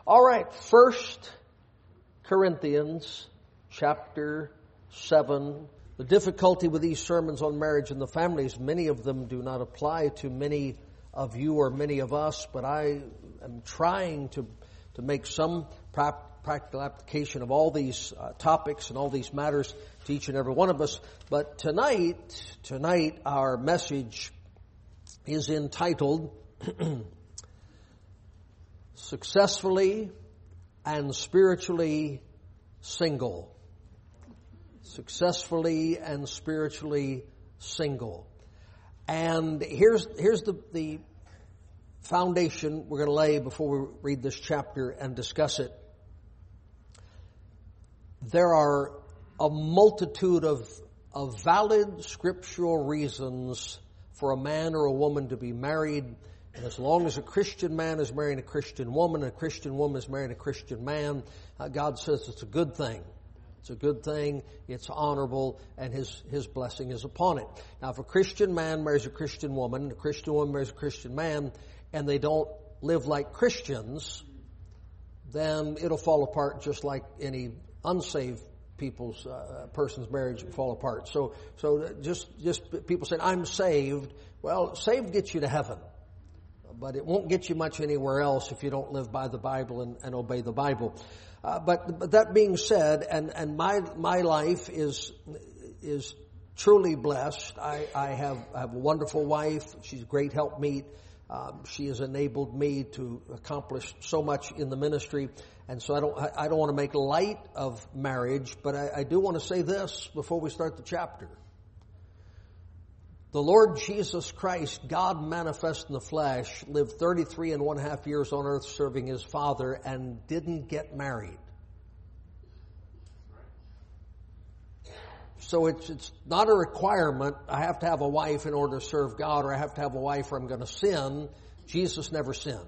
All right, 1 Corinthians chapter 7. The difficulty with these sermons on marriage and the families, many of them do not apply to many of you or many of us, but I am trying to make some practical application of all these topics and all these matters to each and every one of us. But tonight our message is entitled Successfully and Spiritually Single. Successfully and spiritually single. And here's the foundation we're going to lay before we read this chapter and discuss it. There are a multitude of valid scriptural reasons for a man or a woman to be married. And as long as a Christian man is marrying a Christian woman and a Christian woman is marrying a Christian man, God says it's a good thing. It's a good thing, it's honorable, and His blessing is upon it. Now, if a Christian man marries a Christian woman marries a Christian man, and they don't live like Christians, then it'll fall apart just like any unsaved person's marriage will fall apart. So just people saying, I'm saved. Well, saved gets you to heaven. But it won't get you much anywhere else if you don't live by the Bible and obey the Bible. But that being said, and my life is truly blessed. I have a wonderful wife. She's a great helpmeet. She has enabled me to accomplish so much in the ministry. And so I don't want to make light of marriage, but I do want to say this before we start the chapter. The Lord Jesus Christ, God manifest in the flesh, lived 33 and 1/2 years on earth serving His Father and didn't get married. So it's not a requirement, I have to have a wife in order to serve God, or I have to have a wife or I'm going to sin. Jesus never sinned.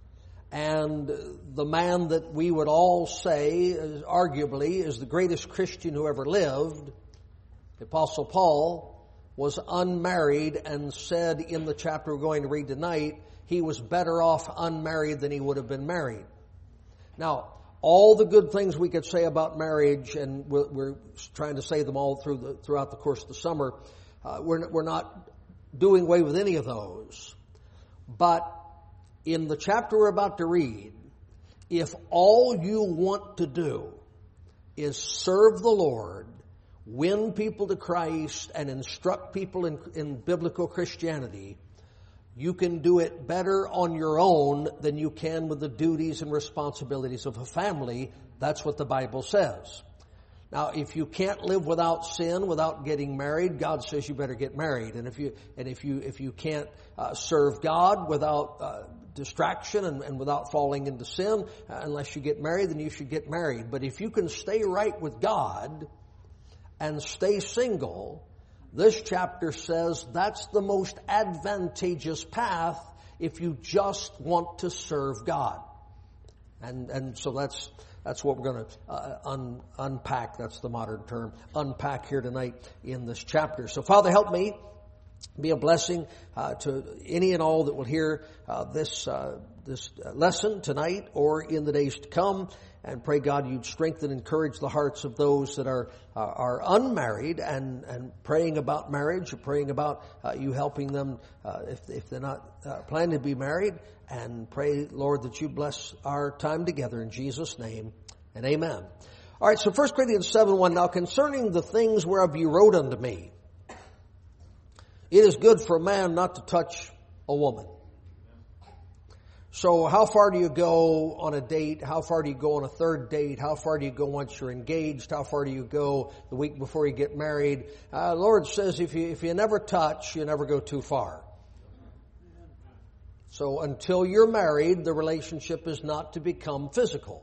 And the man that we would all say, arguably, is the greatest Christian who ever lived, the Apostle Paul, was unmarried and said in the chapter we're going to read tonight, he was better off unmarried than he would have been married. Now, all the good things we could say about marriage, and we're trying to say them all throughout the course of the summer, we're not doing away with any of those. But in the chapter we're about to read, if all you want to do is serve the Lord, win people to Christ, and instruct people in biblical Christianity, you can do it better on your own than you can with the duties and responsibilities of a family. That's what the Bible says. Now, if you can't live without sin, without getting married, God says you better get married. And if you can't serve God without distraction and without falling into sin, unless you get married, then you should get married. But if you can stay right with God and stay single, this chapter says that's the most advantageous path if you just want to serve God. And so that's what we're going to unpack. That's the modern term. Unpack here tonight in this chapter. So Father, help me be a blessing to any and all that will hear this lesson tonight or in the days to come. And pray, God, you'd strengthen and encourage the hearts of those that are unmarried and praying about marriage, or praying about you helping them if they're not planning to be married. And pray, Lord, that you bless our time together in Jesus' name, and amen. All right, so 1 Corinthians 7:1, now concerning the things whereof you wrote unto me, it is good for a man not to touch a woman. So how far do you go on a date? How far do you go on a third date? How far do you go once you're engaged? How far do you go the week before you get married? The Lord says if you never touch, you never go too far. So until you're married, the relationship is not to become physical.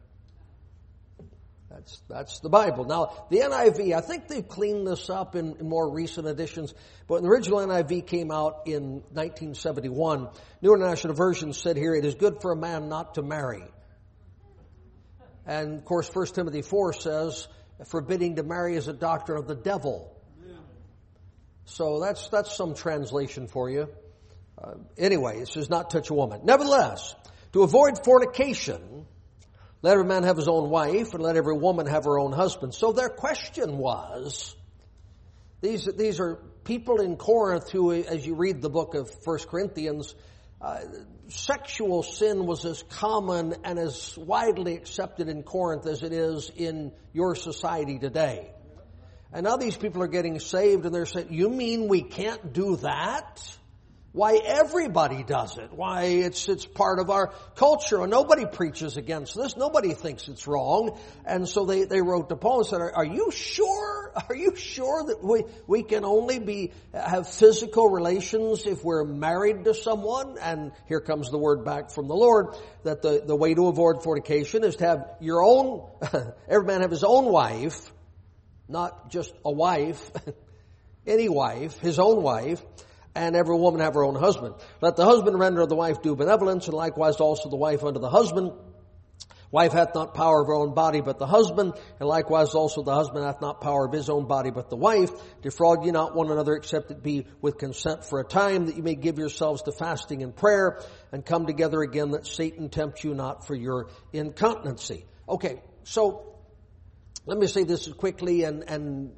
That's the Bible. Now, the NIV, I think they've cleaned this up in more recent editions, but the original NIV came out in 1971. New International Version said here, it is good for a man not to marry. And, of course, 1 Timothy 4 says, forbidding to marry is a doctrine of the devil. So that's some translation for you. Anyway, it says not touch a woman. Nevertheless, to avoid fornication, Let every man have his own wife, and let every woman have her own husband. So their question was, these are people in Corinth who, as you read the book of 1 Corinthians, sexual sin was as common and as widely accepted in Corinth as it is in your society today. And now these people are getting saved and they're saying, you mean we can't do that? Why, everybody does it. Why, it's part of our culture, and nobody preaches against this. Nobody thinks it's wrong. And so they wrote to Paul and said, are you sure? Are you sure that we can only have physical relations if we're married to someone? And here comes the word back from the Lord that the way to avoid fornication is to have your own, every man have his own wife, not just a wife, any wife, his own wife, and every woman have her own husband. Let the husband render the wife due benevolence, and likewise also the wife unto the husband. Wife hath not power of her own body, but the husband, and likewise also the husband hath not power of his own body, but the wife. Defraud ye not one another, except it be with consent for a time, that you may give yourselves to fasting and prayer, and come together again, that Satan tempt you not for your incontinency. Okay, so let me say this quickly and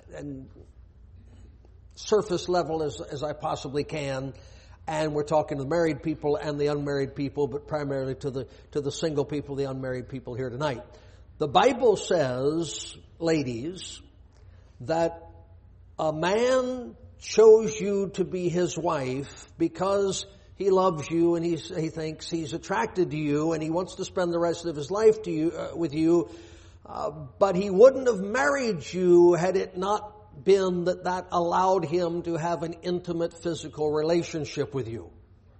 surface level as I possibly can, and we're talking to the married people and the unmarried people, but primarily to the single people, the unmarried people here tonight. The Bible says, ladies, that a man chose you to be his wife because he loves you and he thinks he's attracted to you and he wants to spend the rest of his life with you, but he wouldn't have married you had it not been that allowed him to have an intimate physical relationship with you.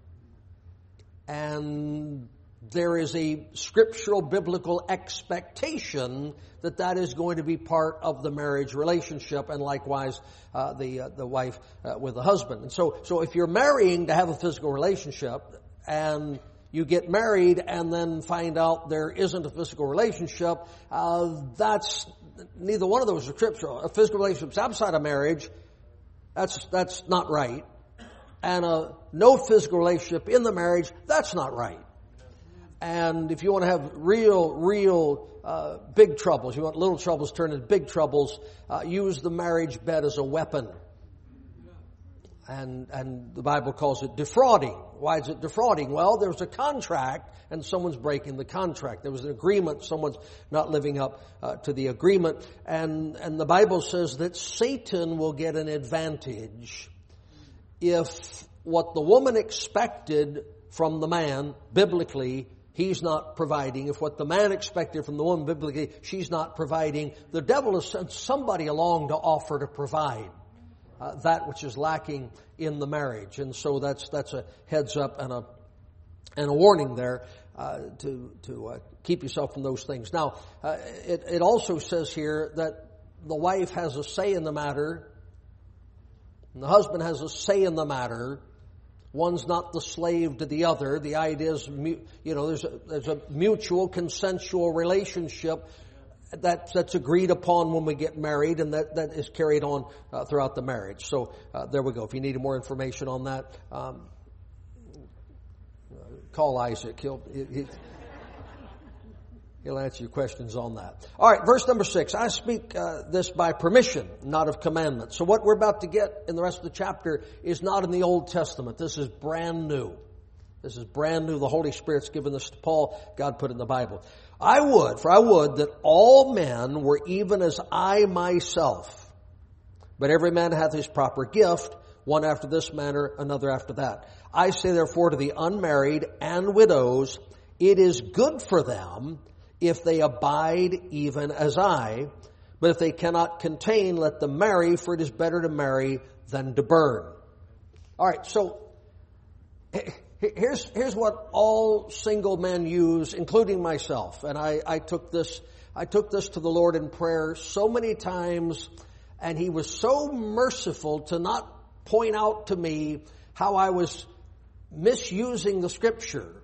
And there is a scriptural biblical expectation that is going to be part of the marriage relationship, and likewise the wife with the husband. And so if you're marrying to have a physical relationship and you get married and then find out there isn't a physical relationship, that's neither one of those are scriptural. A physical relationship outside of marriage, that's not right. And no physical relationship in the marriage, that's not right. And if you want to have real big troubles, you want little troubles turned into big troubles, use the marriage bed as a weapon. And the Bible calls it defrauding. Why is it defrauding? Well, there's a contract and someone's breaking the contract. There was an agreement, someone's not living up to the agreement. And the Bible says that Satan will get an advantage if what the woman expected from the man, biblically, he's not providing. If what the man expected from the woman, biblically, she's not providing, the devil has sent somebody along to offer to provide that which is lacking in the marriage. And so that's a heads up and a warning there to keep yourself from those things. Now, it also says here that the wife has a say in the matter, and the husband has a say in the matter. One's not the slave to the other. The idea is, there's a mutual consensual relationship that's agreed upon when we get married, and that is carried on throughout the marriage. So there we go. If you need more information on that, call Isaac. He'll answer your questions on that. All right, verse number 6. I speak this by permission, not of commandment. So what we're about to get in the rest of the chapter is not in the Old Testament. This is brand new. This is brand new. The Holy Spirit's given this to Paul. God put it in the Bible. I would that all men were even as I myself. But every man hath his proper gift, one after this manner, another after that. I say therefore to the unmarried and widows, it is good for them if they abide even as I. But if they cannot contain, let them marry, for it is better to marry than to burn. All right, so here's what all single men use, including myself. And I took this to the Lord in prayer so many times, and He was so merciful to not point out to me how I was misusing the Scripture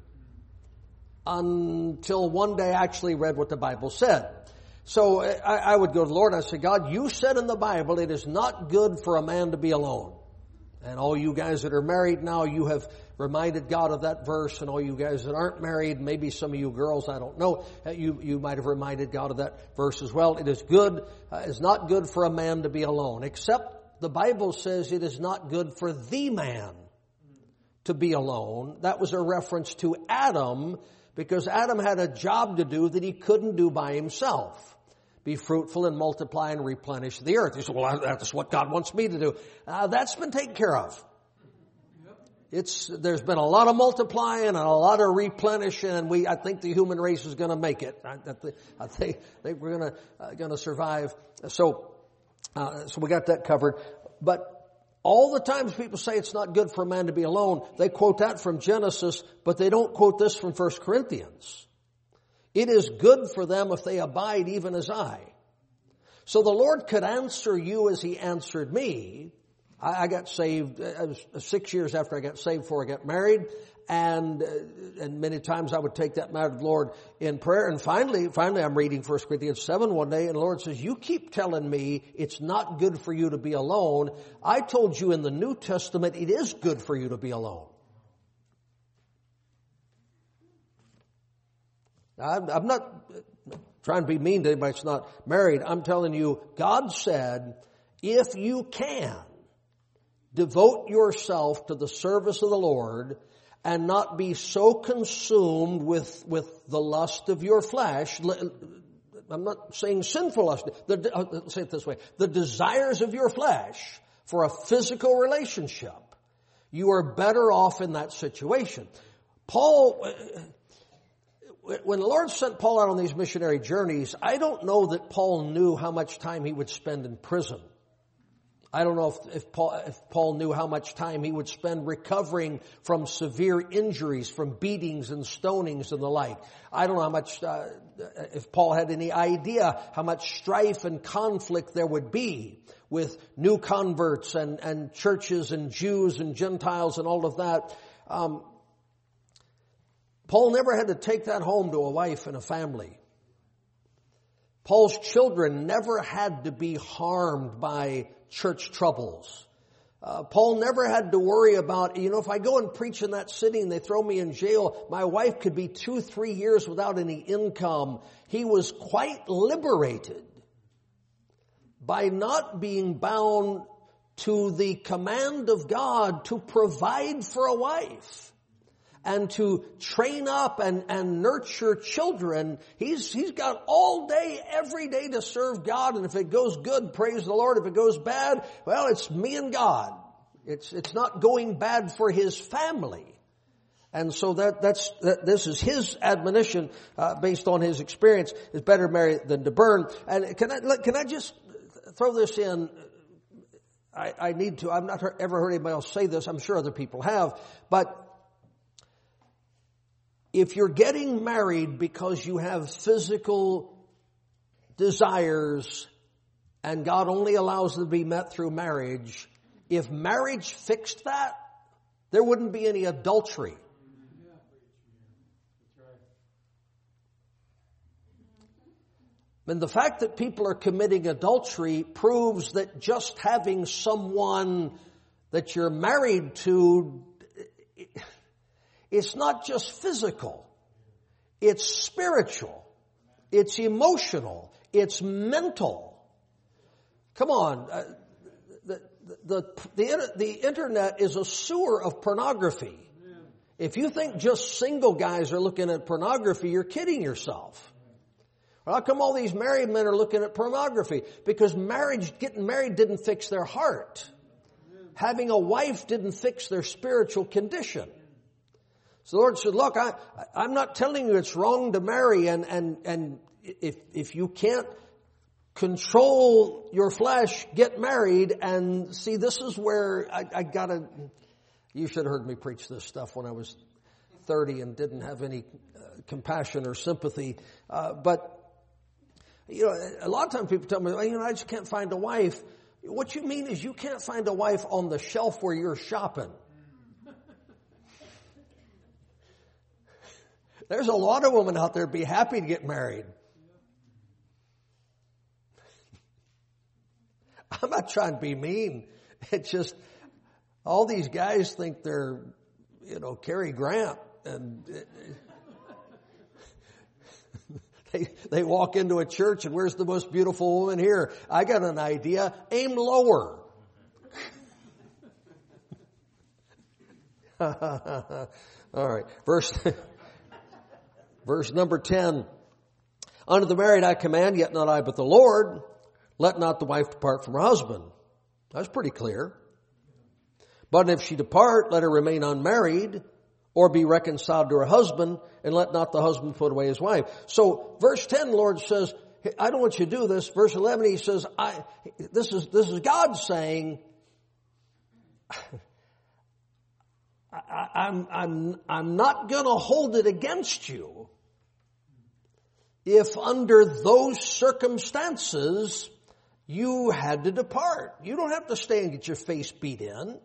until one day I actually read what the Bible said. So I would go to the Lord and I say, God, you said in the Bible it is not good for a man to be alone. And all you guys that are married now, you have reminded God of that verse. And all you guys that aren't married, maybe some of you girls, I don't know, you might have reminded God of that verse as well. It is good, it's not good for a man to be alone. Except the Bible says it is not good for the man to be alone. That was a reference to Adam, because Adam had a job to do that he couldn't do by himself. Be fruitful and multiply and replenish the earth. You say, well, that's what God wants me to do. That's been taken care of. There's been a lot of multiplying and a lot of replenishing, and I think the human race is going to make it. I think we're going to survive. So we got that covered. But all the times people say it's not good for a man to be alone, they quote that from Genesis, but they don't quote this from 1 Corinthians. It is good for them if they abide even as I. So the Lord could answer you as He answered me. I got saved, it was 6 years after I got saved before I got married. And many times I would take that matter to the Lord in prayer. And finally I'm reading 1 Corinthians 7 one day, and the Lord says, you keep telling me it's not good for you to be alone. I told you in the New Testament it is good for you to be alone. I'm not trying to be mean to anybody that's not married. I'm telling you, God said, if you can, devote yourself to the service of the Lord and not be so consumed with the lust of your flesh. I'm not saying sinful lust. Let's say it this way. The desires of your flesh for a physical relationship. You are better off in that situation. When the Lord sent Paul out on these missionary journeys, I don't know that Paul knew how much time he would spend in prison. I don't know if Paul knew how much time he would spend recovering from severe injuries, from beatings and stonings and the like. I don't know how much, if Paul had any idea how much strife and conflict there would be with new converts and churches and Jews and Gentiles and all of that. Paul never had to take that home to a wife and a family. Paul's children never had to be harmed by church troubles. Paul never had to worry about, if I go and preach in that city and they throw me in jail, my wife could be 2-3 years without any income. He was quite liberated by not being bound to the command of God to provide for a wife. And to train up and nurture children. He's got all day, every day to serve God. And if it goes good, praise the Lord. If it goes bad, well, it's me and God. It's not going bad for his family. And so this is his admonition, based on his experience. It's better to marry than to burn. And can I just throw this in? I need to. I've not ever heard anybody else say this. I'm sure other people have. But if you're getting married because you have physical desires and God only allows them to be met through marriage, if marriage fixed that, there wouldn't be any adultery. And the fact that people are committing adultery proves that just having someone that you're married to, it's not just physical. It's spiritual. It's emotional. It's mental. Come on. The internet is a sewer of pornography. If you think just single guys are looking at pornography, you're kidding yourself. Well, how come all these married men are looking at pornography? Because getting married didn't fix their heart. Having a wife didn't fix their spiritual condition. So the Lord said, look, I'm not telling you it's wrong to marry, and if you can't control your flesh, get married. And see, this is where you should have heard me preach this stuff when I was 30 and didn't have any compassion or sympathy. But a lot of times people tell me, I just can't find a wife. What you mean is you can't find a wife on the shelf where you're shopping. There's a lot of women out there be happy to get married. I'm not trying to be mean. It's just, All these guys think they're, Cary Grant, and they walk into a church and where's the most beautiful woman here? I got an idea. Aim lower. All right. Verse number 10. Unto the married I command, yet not I, but the Lord. Let not the wife depart from her husband. That's pretty clear. But if she depart, let her remain unmarried, or be reconciled to her husband, and let not the husband put away his wife. So verse 10, the Lord says, I don't want you to do this. Verse 11, he says, this is God saying, I'm not going to hold it against you if under those circumstances you had to depart. You don't have to stay and get your face beat in.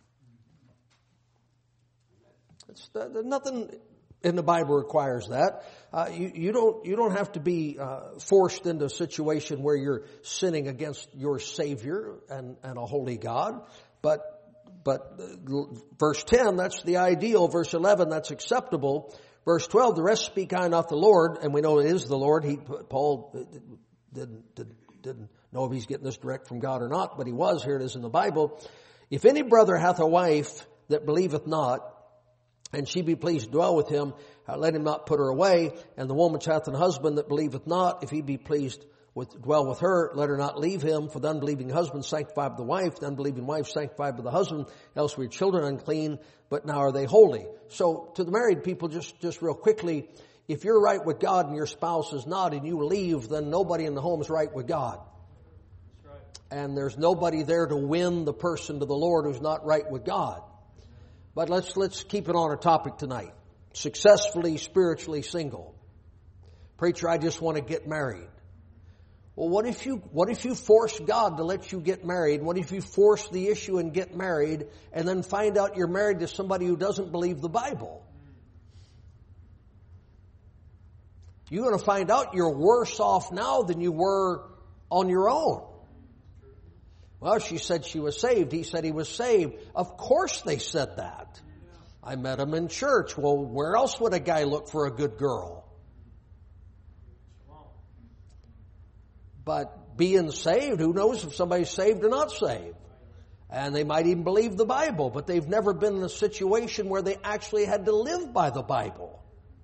Nothing in the Bible requires that. You don't have to be forced into a situation where you're sinning against your Savior and a holy God. But verse 10, that's the ideal. Verse 11, that's acceptable. Verse 12, the rest speak I not the Lord, and we know it is the Lord. Paul didn't know if he's getting this direct from God or not, but he was. Here it is in the Bible. If any brother hath a wife that believeth not, and she be pleased to dwell with him, let him not put her away. And the woman which hath an husband that believeth not, if he be pleased dwell with her, let her not leave him. For the unbelieving husband sanctified by the wife, the unbelieving wife sanctified by the husband. Else were your children unclean, but now are they holy. So to the married people, just real quickly, if you're right with God and your spouse is not, and you leave, then nobody in the home is right with God. That's right. And there's nobody there to win the person to the Lord who's not right with God. But let's keep it on our topic tonight. Successfully, spiritually single. Preacher, I just want to get married. Well, what if you force God to let you get married? What if you force the issue and get married and then find out you're married to somebody who doesn't believe the Bible? You're going to find out you're worse off now than you were on your own. Well, she said she was saved. He said he was saved. Of course they said that. I met him in church. Well, where else would a guy look for a good girl? But being saved, who knows if somebody's saved or not saved? And they might even believe the Bible, but they've never been in a situation where they actually had to live by the Bible.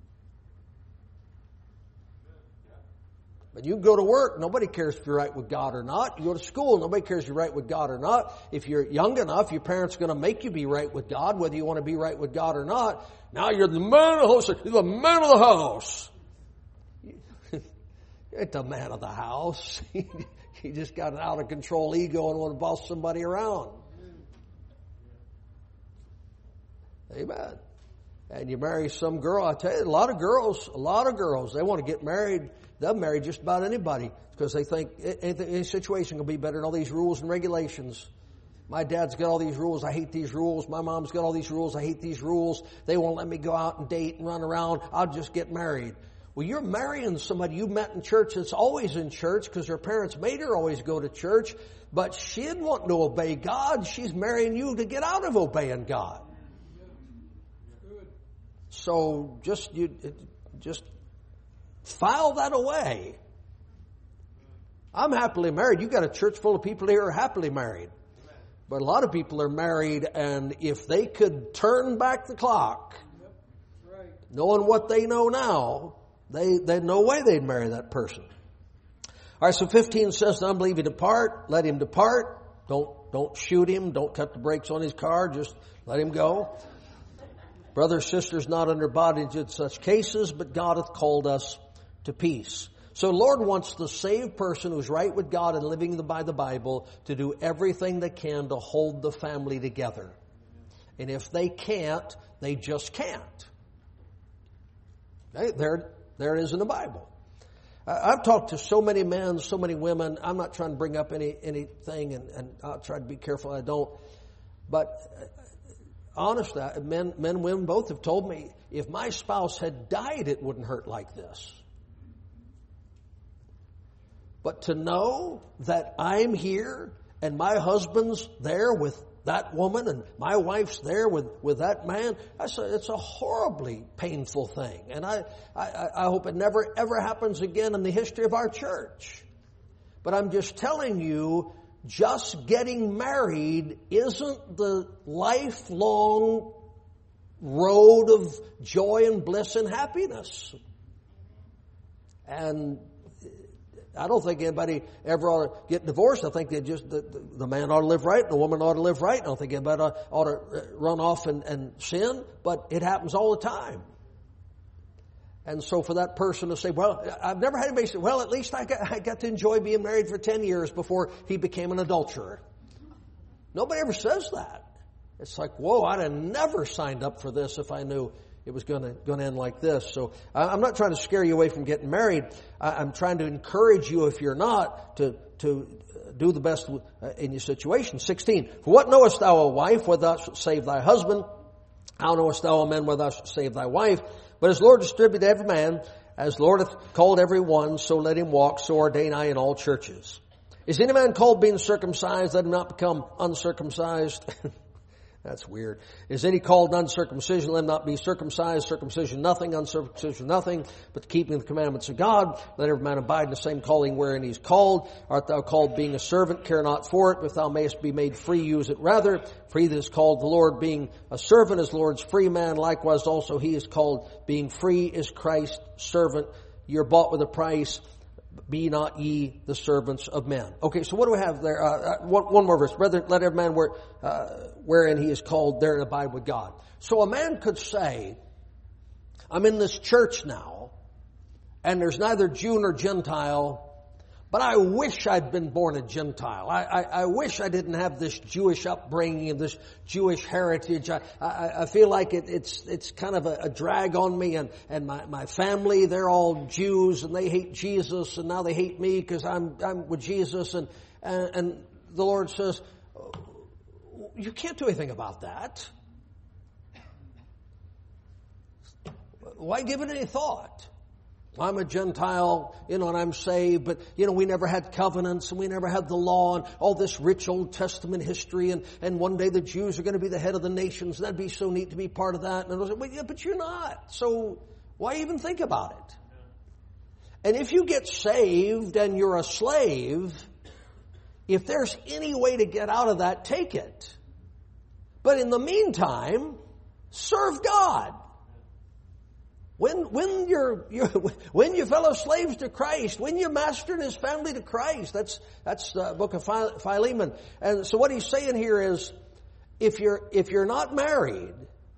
But you go to work, nobody cares if you're right with God or not. You go to school, nobody cares if you're right with God or not. If you're young enough, your parents are going to make you be right with God, whether you want to be right with God or not. Now you're the man of the house. You're the man of the house. You ain't the man of the house. You just got an out of control ego and want to boss somebody around. Amen. And you marry some girl, I tell you, a lot of girls, they want to get married. They'll marry just about anybody because they think any situation will be better than all these rules and regulations. My dad's got all these rules. I hate these rules. My mom's got all these rules. I hate these rules. They won't let me go out and date and run around. I'll just get married. Well, you're marrying somebody you met in church that's always in church because her parents made her always go to church, but she didn't want to obey God. She's marrying you to get out of obeying God. So just file that away. I'm happily married. You got a church full of people here who are happily married. But a lot of people are married, and if they could turn back the clock, knowing what they know now, there's no way they'd marry that person. All right, so 15 says, "The unbelieving depart, let him depart." Don't shoot him. Don't cut the brakes on his car. Just let him go. Brothers, sisters, not under bondage in such cases, but God hath called us to peace. So the Lord wants the saved person who's right with God and living by the Bible to do everything they can to hold the family together. And if they can't, they just can't. There it is in the Bible. I've talked to so many men, so many women. I'm not trying to bring up anything, and I'll try to be careful I don't. But honestly, men and women both have told me, if my spouse had died, it wouldn't hurt like this. But to know that I'm here and my husband's there with that woman and my wife's there with that man. It's a horribly painful thing. And I hope it never ever happens again in the history of our church. But I'm just telling you, just getting married isn't the lifelong road of joy and bliss and happiness. And I don't think anybody ever ought to get divorced. I think the man ought to live right and the woman ought to live right. I don't think anybody ought to run off and sin, but it happens all the time. And so for that person to say, well, I've never had anybody say, well, at least I got to enjoy being married for 10 years before he became an adulterer. Nobody ever says that. It's like, whoa, I'd have never signed up for this if I knew it was going to end like this. So I'm not trying to scare you away from getting married. I'm trying to encourage you, if you're not, to do the best in your situation. 16, for what knowest thou, O wife, whether thou shalt save thy husband? How knowest thou, O man, whether thou shalt save thy wife? But as the Lord distributed every man, as the Lord hath called every one, so let him walk, so ordain I in all churches. Is any man called being circumcised, let him not become uncircumcised? That's weird. Is any called uncircumcision, let him not be circumcised, circumcision nothing, uncircumcision nothing, but the keeping of the commandments of God. Let every man abide in the same calling wherein he is called. Art thou called being a servant, care not for it. If thou mayest be made free, use it rather. For he that is called the Lord being a servant is the Lord's free man. Likewise also he is called being free is Christ's servant. You're bought with a price. Be not ye the servants of men. Okay, so what do we have there? One more verse. Brethren, let every man wherein he is called there and abide with God. So a man could say, I'm in this church now, and there's neither Jew nor Gentile, but I wish I'd been born a Gentile. I wish I didn't have this Jewish upbringing and this Jewish heritage. I feel like it's kind of a drag on me, and my family, they're all Jews and they hate Jesus, and now they hate me because I'm with Jesus, and the Lord says, you can't do anything about that. Why give it any thought? I'm a Gentile, and I'm saved, but, we never had covenants, and we never had the law, and all this rich Old Testament history, and one day the Jews are going to be the head of the nations, and that'd be so neat to be part of that. And I was like, well, yeah, but you're not, so why even think about it? And if you get saved and you're a slave, if there's any way to get out of that, take it. But in the meantime, serve God. When you fellow slaves to Christ, when you master and his family to Christ, that's the book of Philemon. And so what he's saying here is, if you're not married,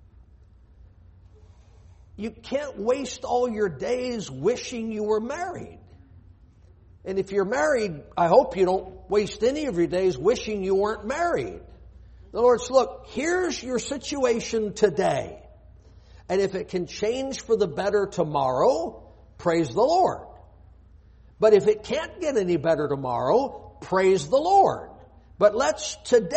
you can't waste all your days wishing you were married. And if you're married, I hope you don't waste any of your days wishing you weren't married. In other words, look, here's your situation today. And if it can change for the better tomorrow, praise the Lord. But if it can't get any better tomorrow, praise the Lord. But let's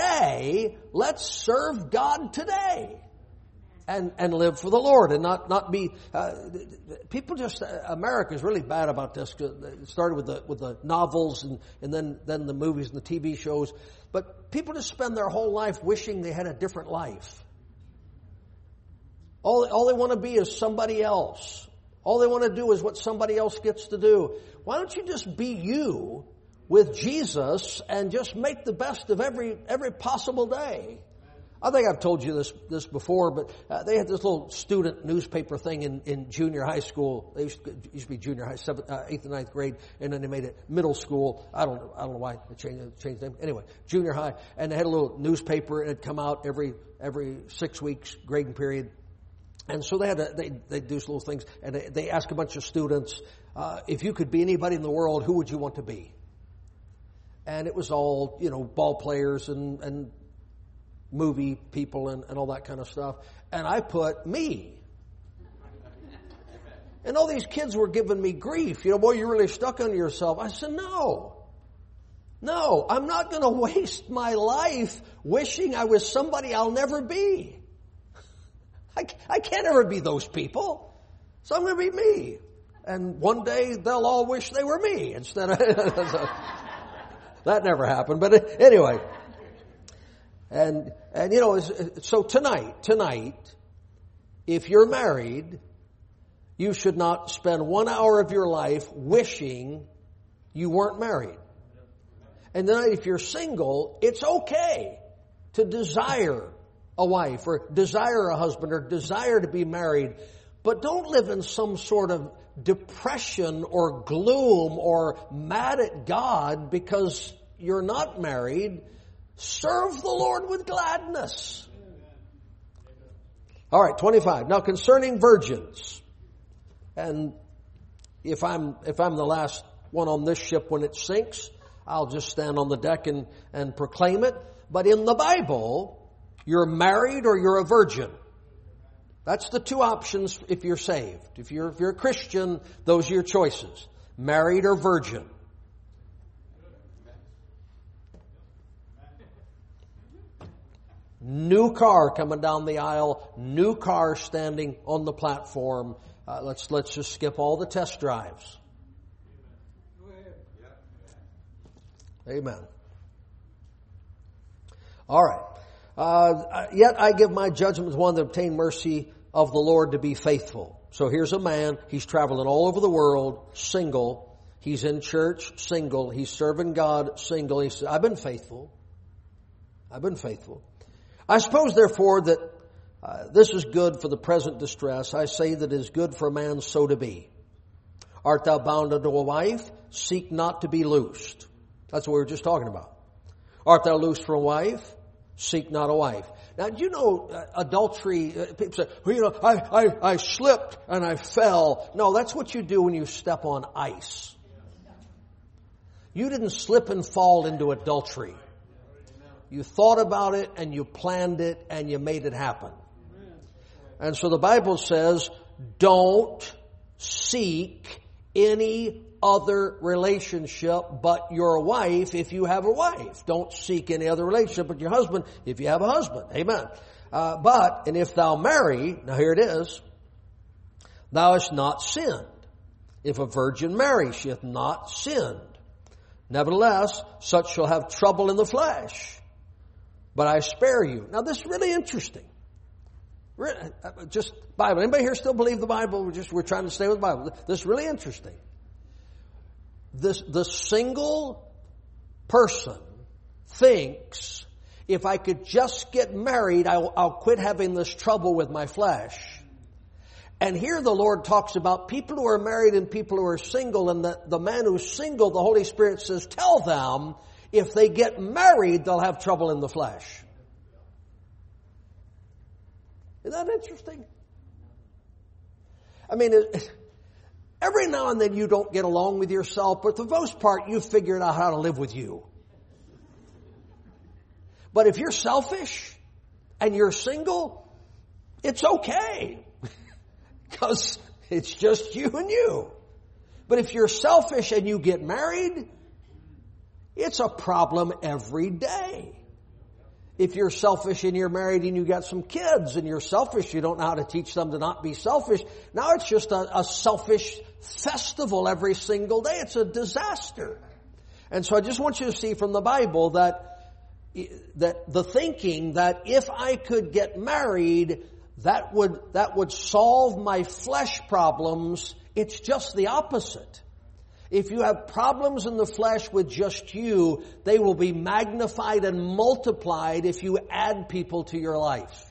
serve God today. And live for the Lord and not be, people just, America's really bad about this. It started with the novels and then the movies and the TV shows. But people just spend their whole life wishing they had a different life. All they want to be is somebody else. All they want to do is what somebody else gets to do. Why don't you just be you with Jesus and just make the best of every possible day? I think I've told you this before, but they had this little student newspaper thing in junior high school. They used to be junior high, 8th and 9th grade, and then they made it middle school. I don't know why they changed them. Anyway, junior high, and they had a little newspaper, and it'd come out every 6 weeks grading period. And so they do these little things, and they ask a bunch of students, if you could be anybody in the world, who would you want to be? And it was all, ball players and movie people and all that kind of stuff. And I put me. And all these kids were giving me grief. Boy, you're really stuck on yourself. I said, no, I'm not going to waste my life wishing I was somebody I'll never be. I can't ever be those people. So I'm going to be me. And one day they'll all wish they were me instead of... That never happened. But anyway. And you know, so tonight, if you're married, you should not spend 1 hour of your life wishing you weren't married. And then if you're single, it's okay to desire a wife or desire a husband or desire to be married. But don't live in some sort of depression or gloom or mad at God because you're not married. Serve the Lord with gladness. All right, 25. Now concerning virgins, and if I'm the last one on this ship when it sinks, I'll just stand on the deck and proclaim it. But in the Bible, you're married or you're a virgin. That's the two options if you're saved. If you're a Christian, those are your choices. Married or virgin. New car coming down the aisle, new car standing on the platform. Let's just skip all the test drives. Amen. All right. Yet I give my judgment to one that obtain mercy of the Lord to be faithful. So here's a man. He's traveling all over the world, single. He's in church, single. He's serving God, single. He says, I've been faithful. I've been faithful. I suppose, therefore, that this is good for the present distress. I say that it is good for a man so to be. Art thou bound unto a wife? Seek not to be loosed. That's what we were just talking about. Art thou loosed from a wife? Seek not a wife. Now, do you know adultery? People say, well, you know, I slipped and I fell. No, that's what you do when you step on ice. You didn't slip and fall into adultery. You thought about it and you planned it and you made it happen. And so the Bible says, don't seek any other relationship but your wife if you have a wife. Don't seek any other relationship but your husband if you have a husband. Amen. And if thou marry, now here it is, thou hast not sinned. If a virgin marry, she hath not sinned. Nevertheless, such shall have trouble in the flesh. But I spare you. Now this is really interesting. Just Bible. Anybody here still believe the Bible? We're trying to stay with the Bible. This is really interesting. The single person thinks, if I could just get married, I'll quit having this trouble with my flesh. And here the Lord talks about people who are married and people who are single, and the man who's single, the Holy Spirit says, tell them, if they get married, they'll have trouble in the flesh. Isn't that interesting? I mean, every now and then you don't get along with yourself, but for the most part, you've figured out how to live with you. But if you're selfish and you're single, it's okay. Because it's just you and you. But if you're selfish and you get married, it's a problem every day. If you're selfish and you're married and you got some kids and you're selfish, you don't know how to teach them to not be selfish. Now it's just a selfish festival every single day. It's a disaster. And so I just want you to see from the Bible that the thinking that if I could get married, that would solve my flesh problems. It's just the opposite. If you have problems in the flesh with just you, they will be magnified and multiplied if you add people to your life.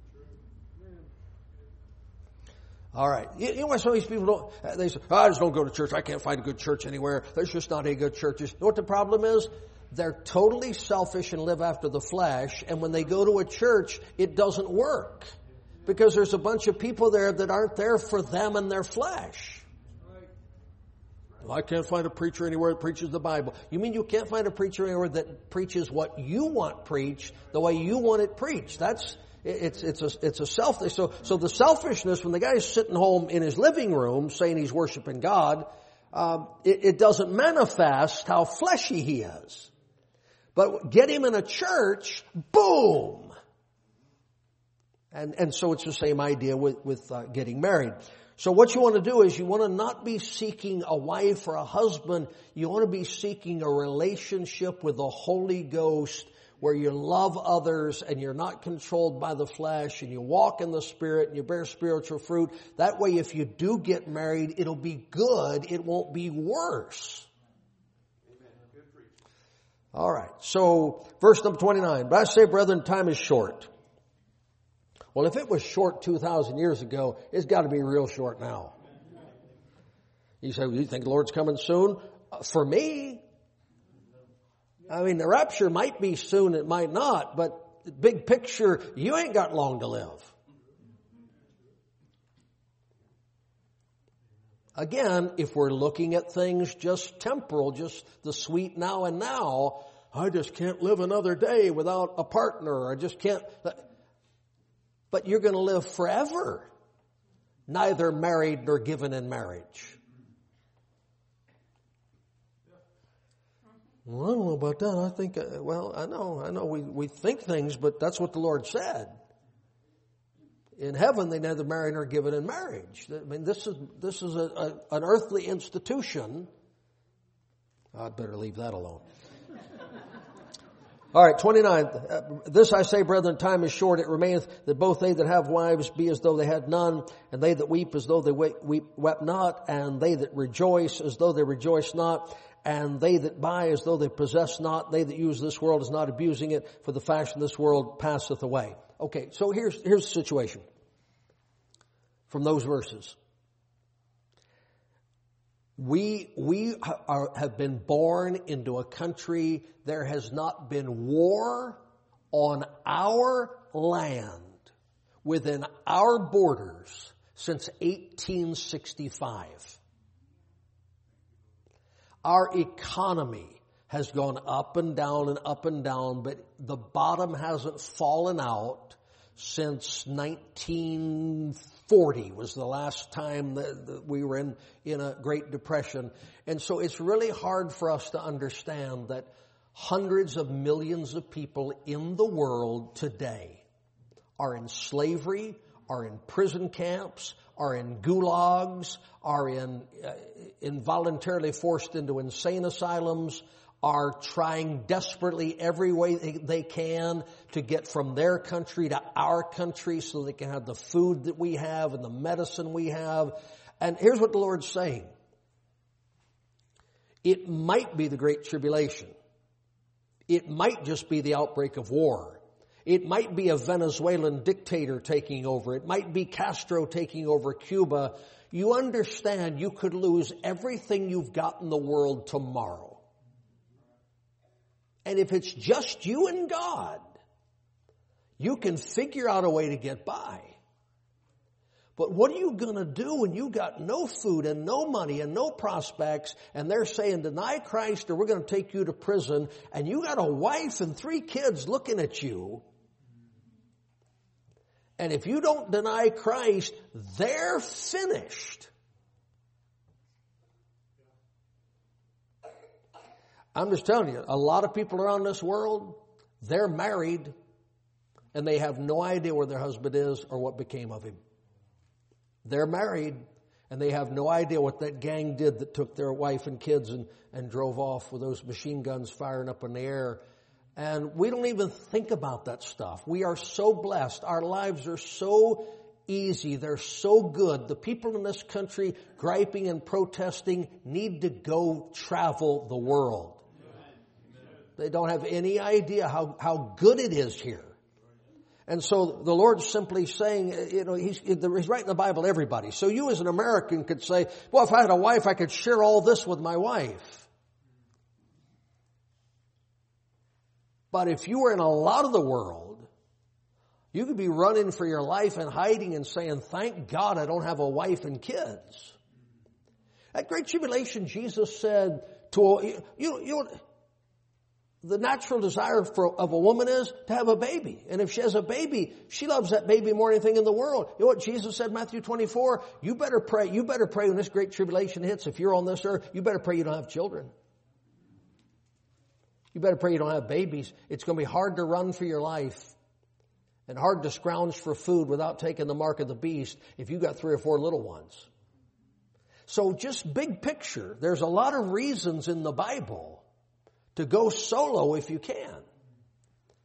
All right. You know why some of these people they say, I just don't go to church. I can't find a good church anywhere. There's just not any good churches. You know what the problem is? They're totally selfish and live after the flesh. And when they go to a church, it doesn't work. Because there's a bunch of people there that aren't there for them and their flesh. Well, I can't find a preacher anywhere that preaches the Bible. You mean you can't find a preacher anywhere that preaches what you want preached, the way you want it preached? It's a selfish. So the selfishness, when the guy is sitting home in his living room saying he's worshiping God, it doesn't manifest how fleshy he is. But get him in a church, boom! And so it's the same idea with getting married. So what you want to do is you want to not be seeking a wife or a husband. You want to be seeking a relationship with the Holy Ghost where you love others and you're not controlled by the flesh and you walk in the Spirit and you bear spiritual fruit. That way, if you do get married, it'll be good. It won't be worse. All right. So, verse number 29. But I say, brethren, time is short. Well, if it was short 2,000 years ago, it's got to be real short now. You say, well, you think the Lord's coming soon? For me, I mean, the rapture might be soon, it might not, but big picture, you ain't got long to live. Again, if we're looking at things just temporal, just the sweet now and now, I just can't live another day without a partner. I just can't. But you're going to live forever, neither married nor given in marriage. Well, I don't know about that. I think, I know we think things, but that's what the Lord said. In heaven, they neither marry nor given in marriage. I mean, this is an earthly institution. I'd better leave that alone. All right, 29. This I say, brethren, time is short. It remaineth that both they that have wives be as though they had none, and they that weep as though they wept not, and they that rejoice as though they rejoice not, and they that buy as though they possess not, they that use this world as not abusing it, for the fashion of this world passeth away. Okay, so here's the situation from those verses. We have been born into a country. There has not been war on our land within our borders since 1865. Our economy has gone up and down, but the bottom hasn't fallen out since 1940 was the last time that we were in a Great Depression. And so it's really hard for us to understand that hundreds of millions of people in the world today are in slavery, are in prison camps, are in gulags, are involuntarily forced into insane asylums, are trying desperately every way they can to get from their country to our country so they can have the food that we have and the medicine we have. And here's what the Lord's saying. It might be the Great Tribulation. It might just be the outbreak of war. It might be a Venezuelan dictator taking over. It might be Castro taking over Cuba. You understand you could lose everything you've got in the world tomorrow. And if it's just you and God, you can figure out a way to get by. But what are you going to do when you got no food and no money and no prospects, and they're saying deny Christ or we're going to take you to prison, and you got a wife and 3 kids looking at you? And if you don't deny Christ, they're finished. I'm just telling you, a lot of people around this world, they're married and they have no idea where their husband is or what became of him. They're married and they have no idea what that gang did that took their wife and kids and drove off with those machine guns firing up in the air. And we don't even think about that stuff. We are so blessed. Our lives are so easy. They're so good. The people in this country griping and protesting need to go travel the world. They don't have any idea how good it is here. And so the Lord's simply saying, He's writing the Bible to everybody. So you as an American could say, well, if I had a wife, I could share all this with my wife. But if you were in a lot of the world, you could be running for your life and hiding and saying, thank God I don't have a wife and kids. At Great Tribulation, Jesus said to the natural desire of a woman is to have a baby. And if she has a baby, she loves that baby more than anything in the world. You know what Jesus said in Matthew 24? You better pray when this Great Tribulation hits. If you're on this earth, you better pray you don't have children. You better pray you don't have babies. It's going to be hard to run for your life and hard to scrounge for food without taking the mark of the beast if you got 3 or 4 little ones. So just big picture, there's a lot of reasons in the Bible to go solo if you can.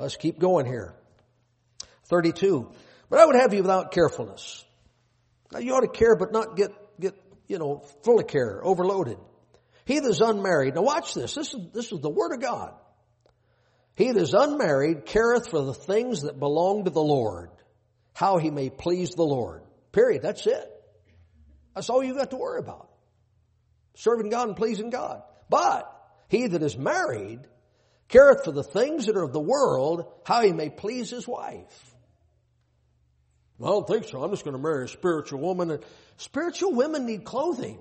Let's keep going here. 32. But I would have you without carefulness. Now you ought to care, but not get full of care, overloaded. He that is unmarried. Now watch this. This is the Word of God. He that is unmarried careth for the things that belong to the Lord, how he may please the Lord. Period. That's it. That's all you got to worry about. Serving God and pleasing God. But he that is married careth for the things that are of the world, how he may please his wife. Well, I don't think so. I'm just going to marry a spiritual woman. Spiritual women need clothing.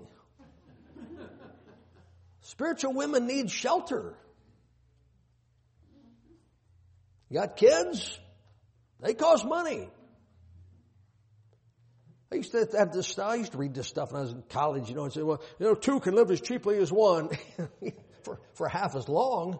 Spiritual women need shelter. You got kids? They cost money. I used to have this stuff. I used to read this stuff when I was in college, and say, well, two can live as cheaply as one for half as long.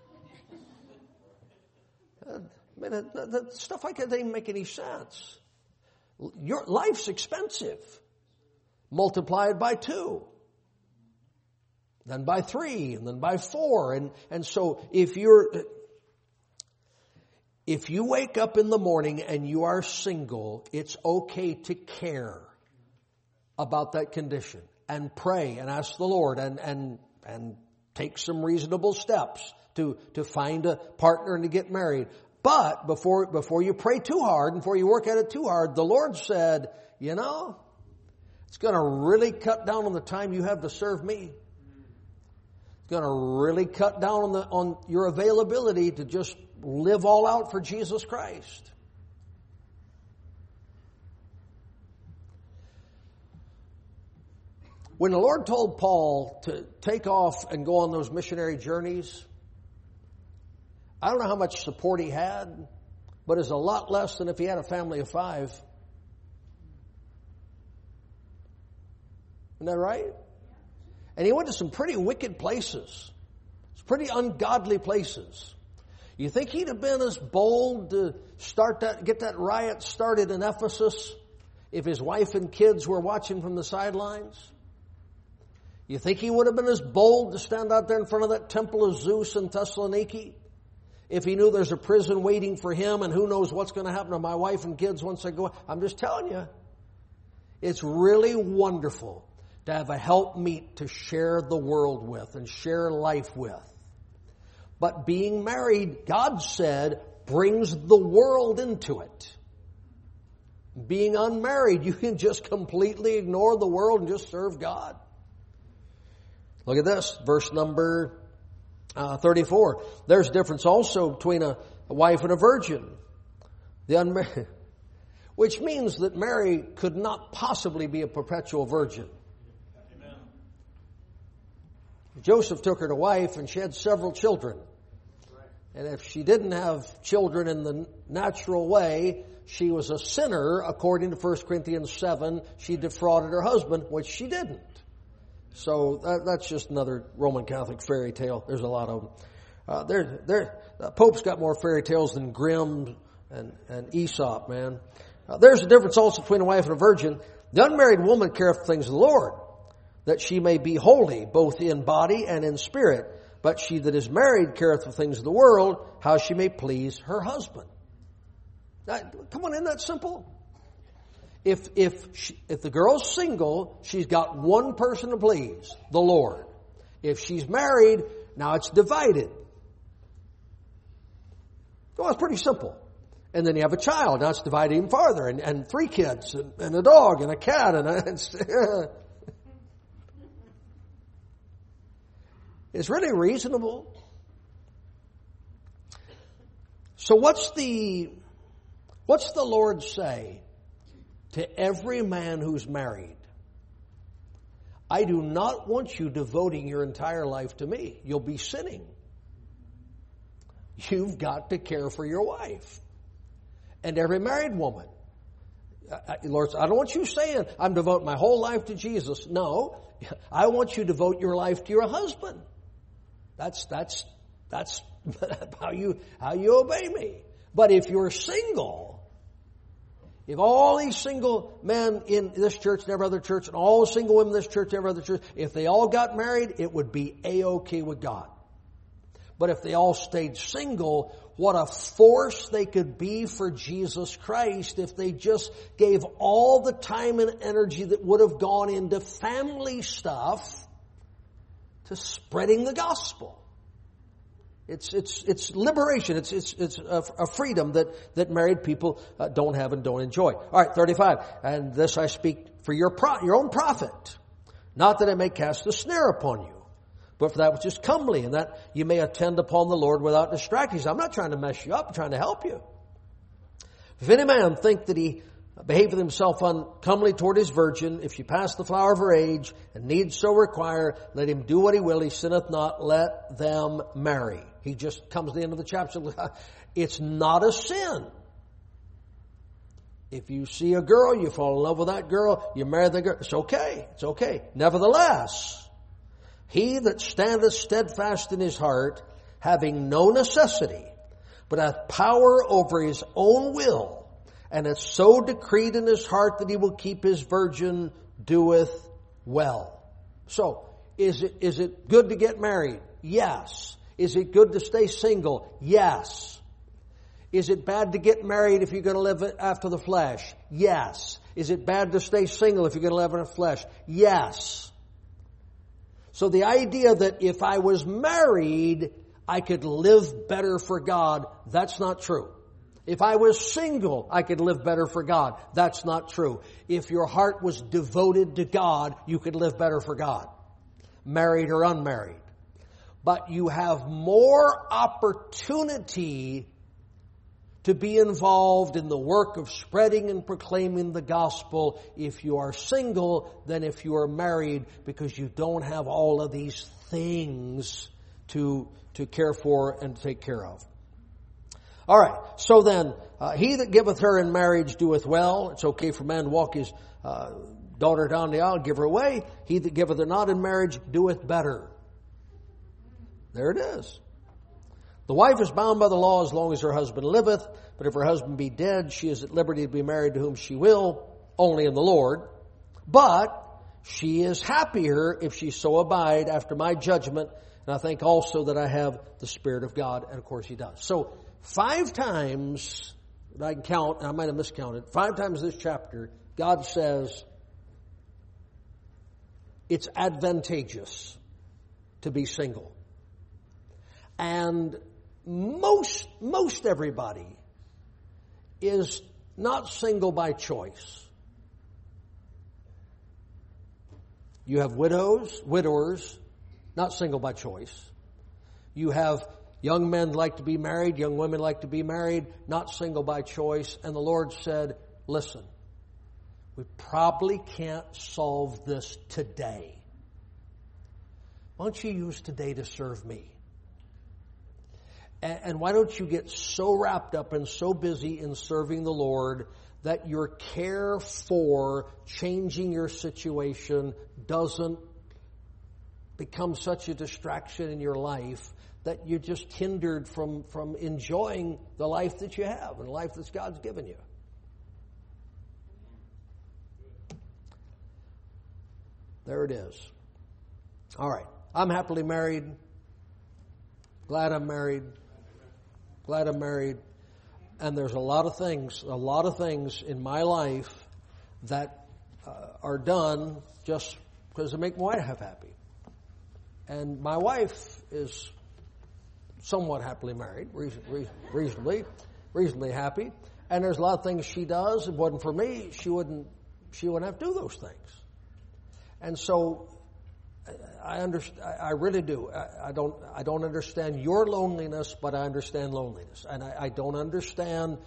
Stuff like that doesn't make any sense. Your life's expensive. Multiply it by 2. Then by 3, and then by 4. And so if you wake up in the morning and you are single, it's okay to care about that condition and pray and ask the Lord and take some reasonable steps to find a partner and to get married. But before you pray too hard and before you work at it too hard, the Lord said, it's going to really cut down on the time you have to serve me. It's going to really cut down on your availability to just live all out for Jesus Christ. When the Lord told Paul to take off and go on those missionary journeys, I don't know how much support he had, but it's a lot less than if he had a family of 5. Isn't that right? And he went to some pretty wicked places. Some pretty ungodly places. You think he'd have been as bold to get that riot started in Ephesus if his wife and kids were watching from the sidelines? You think he would have been as bold to stand out there in front of that temple of Zeus in Thessaloniki if he knew there's a prison waiting for him and who knows what's going to happen to my wife and kids once I go? I'm just telling you, it's really wonderful to have a helpmeet to share the world with and share life with. But being married, God said, brings the world into it. Being unmarried, you can just completely ignore the world and just serve God. Look at this, verse number 34. There's a difference also between a wife and a virgin. The unmarried, which means that Mary could not possibly be a perpetual virgin. Joseph took her to wife and she had several children. And if she didn't have children in the natural way, she was a sinner according to 1 Corinthians 7. She defrauded her husband, which she didn't. So that's just another Roman Catholic fairy tale. There's a lot of them. The Pope's got more fairy tales than Grimm and Aesop, man. There's a difference also between a wife and a virgin. The unmarried woman careth for things of the Lord, that she may be holy, both in body and in spirit. But she that is married careth for things of the world, how she may please her husband. Now, come on, isn't that simple? If the girl's single, she's got one person to please, the Lord. If she's married, now it's divided. Well, it's pretty simple. And then you have a child, now it's divided even farther, and 3 kids, and a dog, and a cat, it's really reasonable. So what's the Lord say to every man who's married? I do not want you devoting your entire life to me. You'll be sinning. You've got to care for your wife. And every married woman. Lord, I don't want you saying, I'm devoting my whole life to Jesus. No, I want you to devote your life to your husband. That's how you obey me. But if you're single, if all these single men in this church and every other church, and all the single women in this church and every other church, if they all got married, it would be A-OK with God. But if they all stayed single, what a force they could be for Jesus Christ if they just gave all the time and energy that would have gone into family stuff to spreading the gospel. It's liberation. It's a freedom that married people don't have and don't enjoy. All right, 35. And this I speak for your own profit, not that it may cast a snare upon you, but for that which is comely, and that you may attend upon the Lord without distractions. I'm not trying to mess you up. I'm trying to help you. If any man think that he behaveth himself uncomely toward his virgin, if she pass the flower of her age, and needs so require, let him do what he will, he sinneth not, let them marry. He just comes to the end of the chapter. It's not a sin. If you see a girl, you fall in love with that girl, you marry the girl, it's okay. It's okay. Nevertheless, he that standeth steadfast in his heart, having no necessity, but hath power over his own will, and hath so decreed in his heart that he will keep his virgin, doeth well. So, is it good to get married? Yes. Is it good to stay single? Yes. Is it bad to get married if you're going to live after the flesh? Yes. Is it bad to stay single if you're going to live in the flesh? Yes. So the idea that if I was married, I could live better for God, that's not true. If I was single, I could live better for God. That's not true. If your heart was devoted to God, you could live better for God, married or unmarried. But you have more opportunity to be involved in the work of spreading and proclaiming the gospel if you are single than if you are married, because you don't have all of these things to care for and take care of. All right, so then, he that giveth her in marriage doeth well. It's okay for a man to walk his daughter down the aisle, give her away. He that giveth her not in marriage doeth better. There it is. The wife is bound by the law as long as her husband liveth, but if her husband be dead, she is at liberty to be married to whom she will, only in the Lord. But she is happier if she so abide after my judgment, and I think also that I have the Spirit of God, and of course he does. So 5 times, that I can count, and I might have miscounted, 5 times this chapter, God says it's advantageous to be single. And most everybody is not single by choice. You have widowers, not single by choice. You have young men like to be married, young women like to be married, not single by choice. And the Lord said, listen, we probably can't solve this today. Why don't you use today to serve me? And why don't you get so wrapped up and so busy in serving the Lord that your care for changing your situation doesn't become such a distraction in your life that you're just hindered from enjoying the life that you have and the life that God's given you. There it is. All right. I'm happily married. Glad I'm married. Glad I'm married. And there's a lot of things in my life that are done just because they make my wife happy. And my wife is somewhat happily married, reasonably happy. And there's a lot of things she does. If it wasn't for me, she wouldn't have to do those things. And so I understand. I really do. I don't understand your loneliness, but I understand loneliness, and I don't understand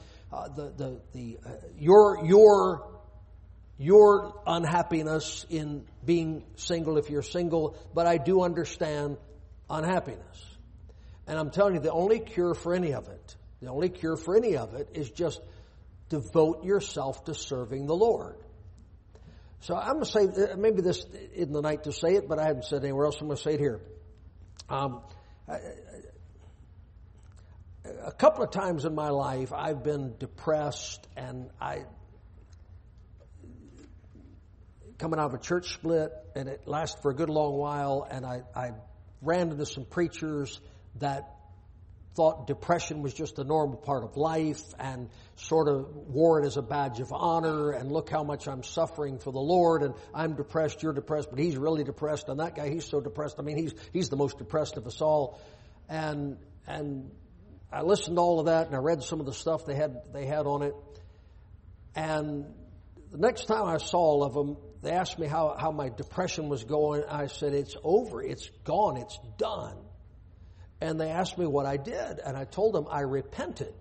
your unhappiness in being single if you're single, but I do understand unhappiness. And I'm telling you, the only cure for any of it is just devote yourself to serving the Lord. So I'm going to say, maybe this isn't the night to say it, but I haven't said it anywhere else. I'm going to say it here. A couple of times in my life, I've been depressed, and coming out of a church split, and it lasted for a good long while, and I ran into some preachers that thought depression was just a normal part of life and sort of wore it as a badge of honor, and look how much I'm suffering for the Lord, and I'm depressed, you're depressed, but he's really depressed, and that guy, he's so depressed. I mean, he's the most depressed of us all. And I listened to all of that, and I read some of the stuff they had on it. And the next time I saw all of them, they asked me how my depression was going. I said, it's over, it's gone, it's done. And they asked me what I did, and I told them I repented.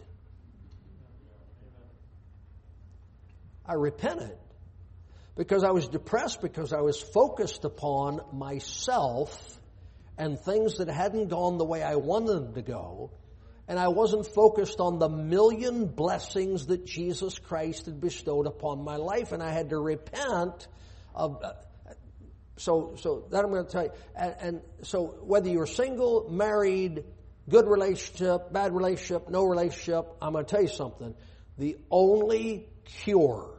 I repented because I was depressed, because I was focused upon myself and things that hadn't gone the way I wanted them to go, and I wasn't focused on the million blessings that Jesus Christ had bestowed upon my life, and I had to repent of... So that I'm going to tell you. And so whether you're single, married, good relationship, bad relationship, no relationship, I'm going to tell you something. The only cure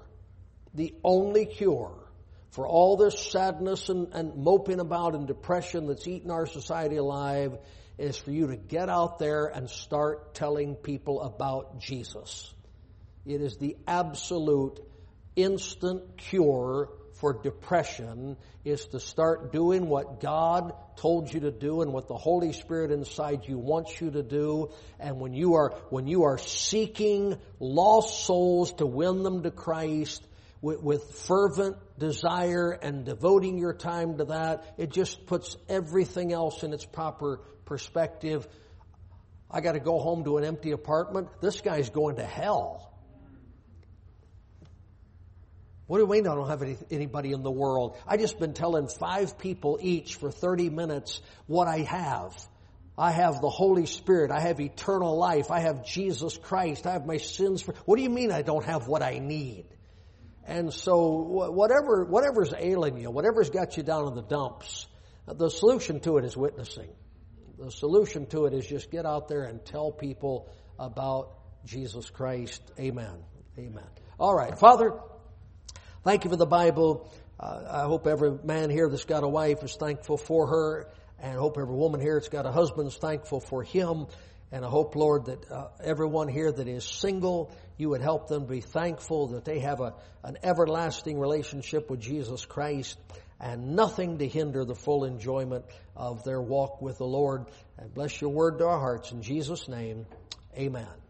for all this sadness and moping about and depression that's eating our society alive is for you to get out there and start telling people about Jesus. It is the absolute instant cure for depression, is to start doing what God told you to do and what the Holy Spirit inside you wants you to do. And when you are seeking lost souls to win them to Christ with fervent desire and devoting your time to that, it just puts everything else in its proper perspective. I got to go home to an empty apartment. This guy's going to hell. What do you mean I don't have anybody in the world? I just been telling 5 people each for 30 minutes what I have. I have the Holy Spirit. I have eternal life. I have Jesus Christ. I have my sins. What do you mean I don't have what I need? And so whatever's ailing you, whatever's got you down in the dumps, the solution to it is witnessing. The solution to it is just get out there and tell people about Jesus Christ. Amen. Amen. All right, Father, thank you for the Bible. I hope every man here that's got a wife is thankful for her. And I hope every woman here that's got a husband is thankful for him. And I hope, Lord, that everyone here that is single, you would help them be thankful that they have an everlasting relationship with Jesus Christ and nothing to hinder the full enjoyment of their walk with the Lord. And bless your word to our hearts. In Jesus' name, amen.